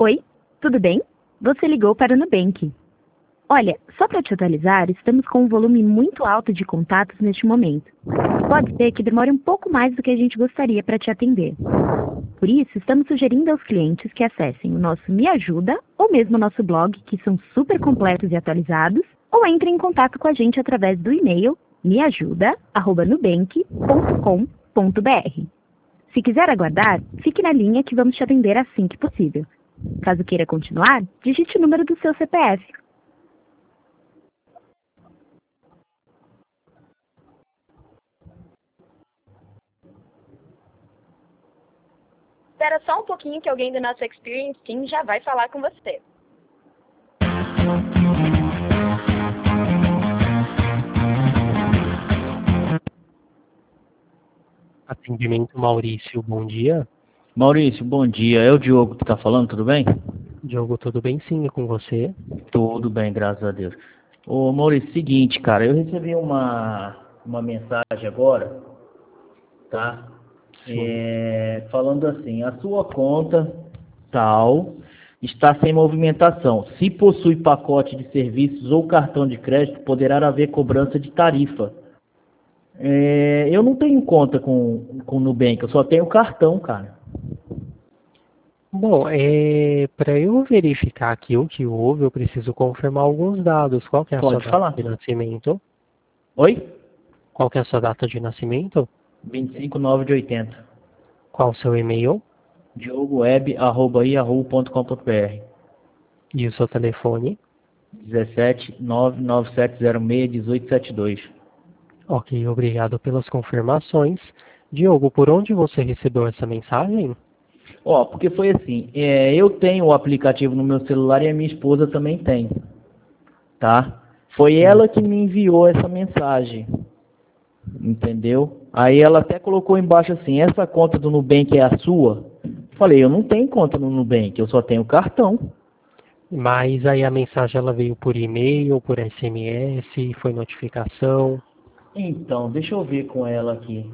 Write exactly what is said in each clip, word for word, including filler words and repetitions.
Oi, tudo bem? Você ligou para o Nubank. Olha, só para te atualizar, estamos com um volume muito alto de contatos neste momento. Pode ser que demore um pouco mais do que a gente gostaria para te atender. Por isso, estamos sugerindo aos clientes que acessem o nosso Me Ajuda ou mesmo o nosso blog, que são super completos e atualizados, ou entrem em contato com a gente através do e-mail me ajuda arroba nubank ponto com ponto br. Se quiser aguardar, fique na linha que vamos te atender assim que possível. Caso queira continuar, digite o número do seu C P F. Espera só um pouquinho que alguém do nosso Experience Team já vai falar com você. Atendimento Maurício, bom dia. Maurício, bom dia. É o Diogo que está falando, tudo bem? Diogo, tudo bem sim, e com você? Tudo bem, graças a Deus. Ô Maurício, seguinte, cara, eu recebi uma, uma mensagem agora, tá? É, falando assim, a sua conta tal está sem movimentação. Se possui pacote de serviços ou cartão de crédito, poderá haver cobrança de tarifa. É, eu não tenho conta com, com o Nubank, eu só tenho cartão, cara. Bom, é, para eu verificar aqui o que houve, eu preciso confirmar alguns dados. Qual que é a Pode sua falar. data de nascimento? Oi? Qual que é a sua data de nascimento? vinte e cinco nove de oitenta. Qual o seu e-mail? diogoweb arroba yahoo ponto com ponto br. E o seu telefone? dezessete nove nove sete zero seis um oito sete dois. Ok, obrigado pelas confirmações. Diogo, por onde você recebeu essa mensagem? Ó, porque foi assim, é, eu tenho o aplicativo no meu celular e a minha esposa também tem, tá? Foi ela que me enviou essa mensagem, entendeu? Aí ela até colocou embaixo assim, essa conta do Nubank é a sua? Falei, eu não tenho conta no Nubank, eu só tenho cartão. Mas aí a mensagem ela veio por e-mail, por S M S, foi notificação? Então, deixa eu ver com ela aqui.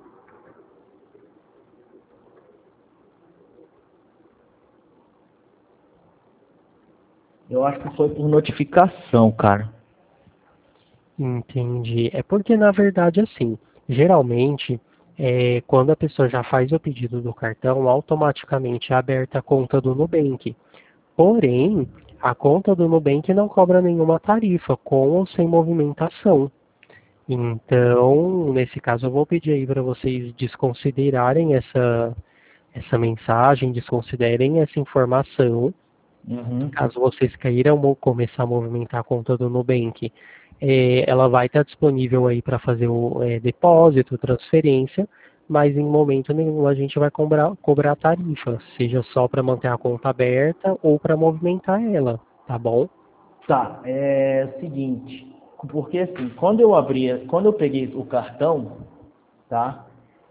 Eu acho que foi por notificação, cara. Entendi. É porque, na verdade, assim, geralmente, é, quando a pessoa já faz o pedido do cartão, automaticamente é aberta a conta do Nubank. Porém, a conta do Nubank não cobra nenhuma tarifa, com ou sem movimentação. Então, nesse caso, eu vou pedir aí para vocês desconsiderarem essa, essa mensagem, desconsiderem essa informação. Uhum. Caso vocês queiram mo- começar a movimentar a conta do Nubank, eh, ela vai estar disponível aí para fazer o eh, depósito, transferência, mas em momento nenhum a gente vai cobrar, cobrar tarifa, seja só para manter a conta aberta ou para movimentar ela, tá bom? Tá, é o seguinte, porque assim, quando eu abri, quando eu peguei o cartão, tá?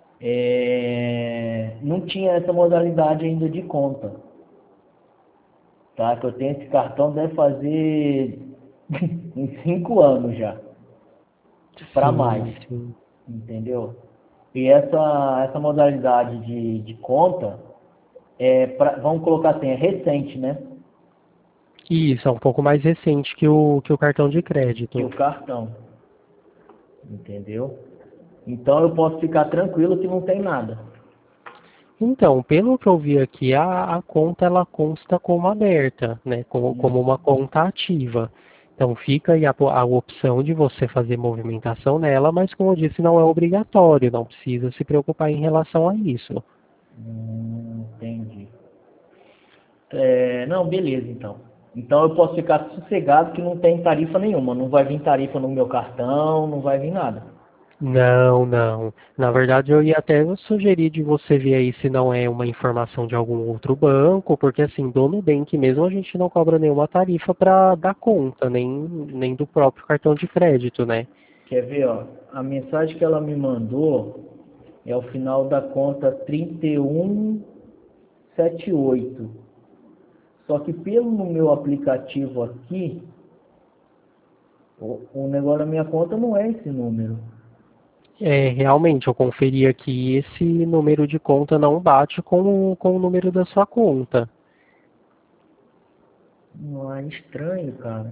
É, não tinha essa modalidade ainda de conta, tá? Que eu tenho esse cartão deve fazer uns cinco anos já, para mais, Sim, sim. entendeu? E essa essa modalidade de, de conta é pra, vamos colocar assim, é recente, né? Isso, é um pouco mais recente que o, que o cartão de Que o crédito. cartão, entendeu? Então eu posso ficar tranquilo que não tem nada. Então, pelo que eu vi aqui, a, a conta ela consta como aberta, né? Como, como uma conta ativa. Então fica aí a, a opção de você fazer movimentação nela, mas como eu disse, não é obrigatório, não precisa se preocupar em relação a isso. Hum, entendi. É, não, beleza então. Então eu posso ficar sossegado que não tem tarifa nenhuma. Não vai vir tarifa no meu cartão, não vai vir nada. Não, não. Na verdade, eu ia até sugerir de você ver aí se não é uma informação de algum outro banco, porque assim, do Nubank mesmo a gente não cobra nenhuma tarifa para dar conta, nem, nem do próprio cartão de crédito, né? Quer ver, ó? A mensagem que ela me mandou é o final da conta trinta e um setenta e oito. Só que pelo no meu aplicativo aqui, o, o negócio da minha conta não é esse número. É, realmente, eu conferi aqui, esse número de conta não bate com o, com o número da sua conta. Não é estranho, cara.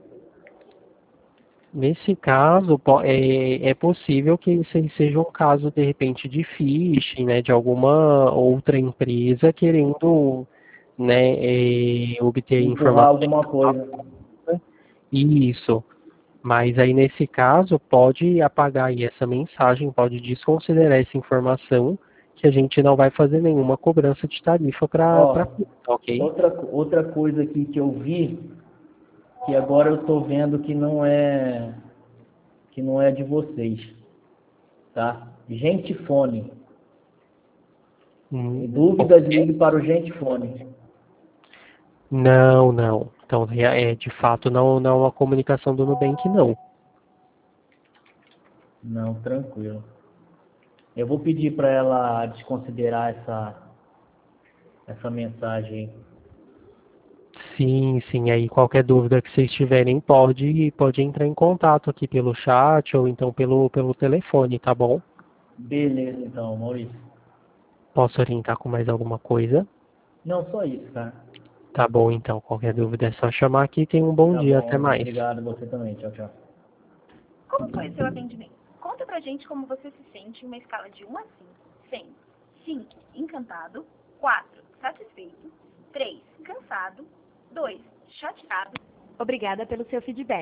Nesse caso, po- é, é possível que esse seja um caso, de repente, de phishing, né, de alguma outra empresa querendo, né, é, obter Empurrar informações. alguma coisa. Isso. Mas aí, nesse caso, pode apagar aí essa mensagem, pode desconsiderar essa informação, que a gente não vai fazer nenhuma cobrança de tarifa para, Ó, ok? outra, outra coisa aqui que eu vi, que agora eu tô vendo que não é que não é de vocês, tá? Gentefone. Hum, Em dúvidas, ligue para o Gentefone. Não, não. Então, é, é, de fato, não, não é uma comunicação do Nubank, não. Não, tranquilo. Eu vou pedir para ela desconsiderar essa essa mensagem. Sim, sim. Aí qualquer dúvida que vocês tiverem, pode, pode entrar em contato aqui pelo chat ou então pelo, pelo telefone, tá bom? Beleza, então, Maurício. Posso orientar com mais alguma coisa? Não, só isso, cara. Tá bom, então. Qualquer dúvida é só chamar aqui. Tenha um bom Tá dia. Até bom. mais. Obrigado, você também. Tchau, tchau. Como foi o seu atendimento? Conta pra gente como você se sente em uma escala de um a cinco. Sendo cinco, encantado. quatro, satisfeito. três, cansado. dois, chateado. Obrigada pelo seu feedback.